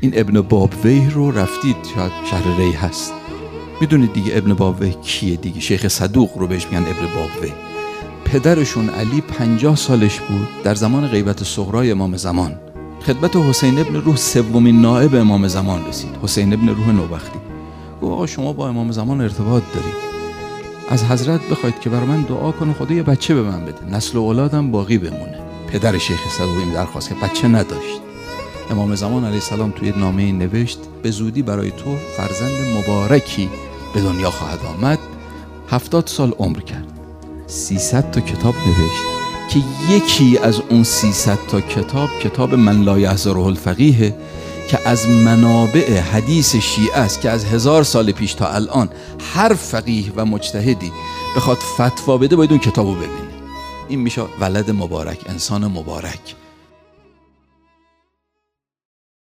این ابن بابویه رو رفتید، شاید شهر ری هست، میدونید دیگه ابن بابویه کیه دیگه؟ شیخ صدوق رو بهش میگن ابن بابویه. پدرشون علی 50 سالش بود در زمان غیبت صغرای امام زمان، خدمت حسین ابن روح سومین نائب امام زمان رسید، حسین ابن روح نوبختی. گفت آقا شما با امام زمان ارتباط دارید، از حضرت بخواید که برای من دعا کنه خدا یه بچه به من بده، نسل و اولادم باقی بمونه. پدر شیخ صدوق این درخواست که بچه نداشت. امام زمان علیه السلام توی نامه نوشت به زودی برای تو فرزند مبارکی به دنیا خواهد آمد. 70 سال عمر کرد، 300 تا کتاب نوشت که یکی از اون 300 تا کتاب من لا یحضره الفقیه که از منابع حدیث شیعه است، که از 1000 سال پیش تا الان هر فقیه و مجتهدی بخواد فتوا بده باید اون کتابو ببینه. این میشه ولد مبارک، انسان مبارک.